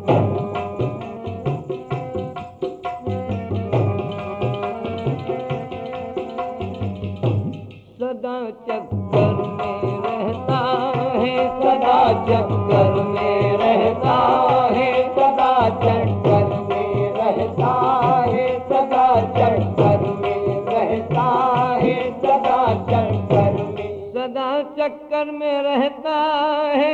सदा चक्कर में रहता है, सदा चक्कर में रहता है, सदा चक्कर में रहता है, सदा चक्कर में रहता है, सदा चक्कर में, सदा चक्कर में रहता है।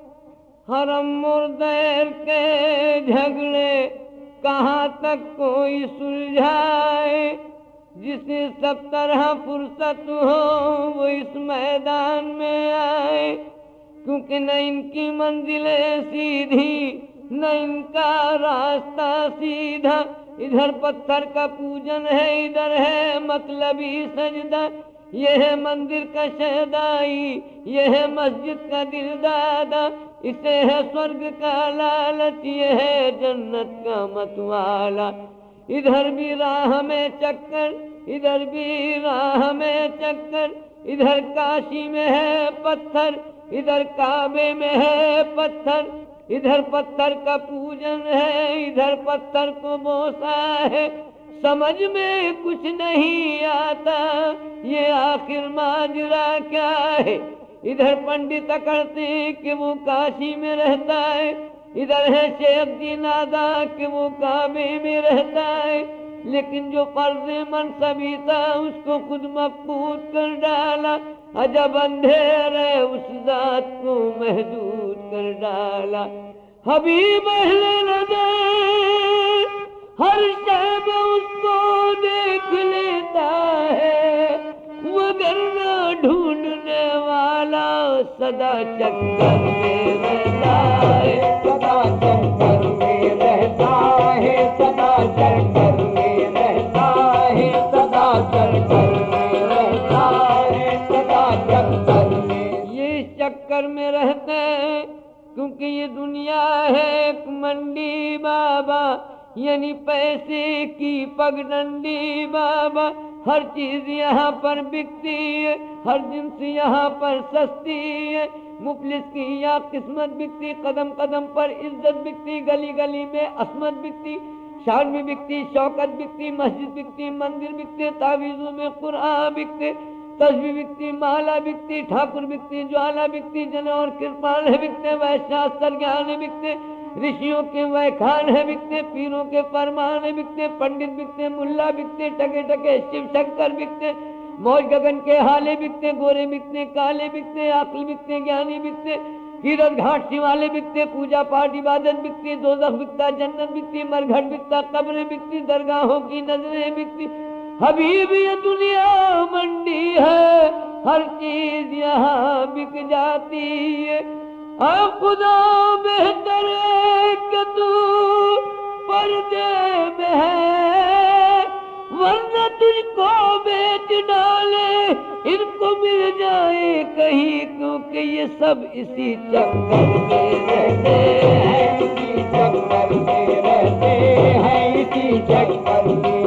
हरम और दैर के झगड़े कहाँ तक कोई सुलझाए। जिसे सब तरह फुर्सत हो वो इस मैदान में आए, क्योंकि न इनकी मंजिलें सीधी न इनका रास्ता सीधा। इधर पत्थर का पूजन है, इधर है मतलबी सजदा। यह है मंदिर का शहदाई, यह है मस्जिद का दिलदादा। इसे है स्वर्ग का लालच, यह है जन्नत का मतवाला। इधर भी राह में चक्कर, इधर भी राह में चक्कर। इधर काशी में है पत्थर, इधर काबे में है पत्थर। इधर पत्थर का पूजन है, इधर पत्थर को बोसा है। समझ में कुछ नहीं आता ये आखिर माजरा क्या है। इधर पंडित अकड़ते कि वो काशी में रहता है, इधर है शेख जी नादा कि वो काबे में रहता है। लेकिन जो फर्ज मनसबी था उसको खुद मफकूद कर डाला। अजब अंधेरे उस जात को महदूद कर डाला। हबीब अहले नज़र हर शब उसको देख लेता है, मगर न ढूंढने वाला सदा चक्कर में रहता है, सदा चक्कर में रहता है, सदा चक्कर में रहता है, सदा चक्कर में रहता है, सदा चक्कर में। ये इस चक्कर में रहते हैं क्योंकि ये दुनिया है एक मंडी बाबा, यानी पैसे की पगडंडी बाबा। हर चीज यहाँ पर बिकती है, हर जिन्स यहाँ पर सस्ती है। मुफलिस की यहाँ किस्मत बिकती, कदम कदम पर इज्जत बिकती, गली गली में असमत बिकती, शान भी बिकती, शौकत बिकती, मस्जिद बिकती, मंदिर बिकते, तावीज़ों में कुरान बिकते, तस्बीह बिकती, माला बिकती, ठाकुर बिकती, ज्वाला बिकती, जने और कृपाल बिकते, वैशास्त्र ज्ञान बिकते, ऋषियों के व्याख्यान है बिकते, पीरों के फरमान है बिकते, पंडित बिकते, मुल्ला बिकते, टके टके शिव शंकर बिकते, मौज गगन के हाले बिकते, गोरे बिकते, काले बिकते, अक्ल बिकते, ज्ञानी बिकते, तीरथ घाट शिवाले बिकते, पूजा पाठ इबादत बिकती, दोज़ख बिकता, जन्नत बिकती, मरघट बिकता, कब्रें बिकती, दरगाहों की नजरें बिकती। हबीब ये दुनिया मंडी है, हर चीज यहाँ बिक जाती है। अब खुदा बेहतर है कि तू पर्दे में है, वरना तुझको बेच डाले इनको मिल जाए कहीं, क्योंकि ये सब इसी चक्कर में रहते हैं, इसी चक्कर में रहते हैं, इसी चक्कर में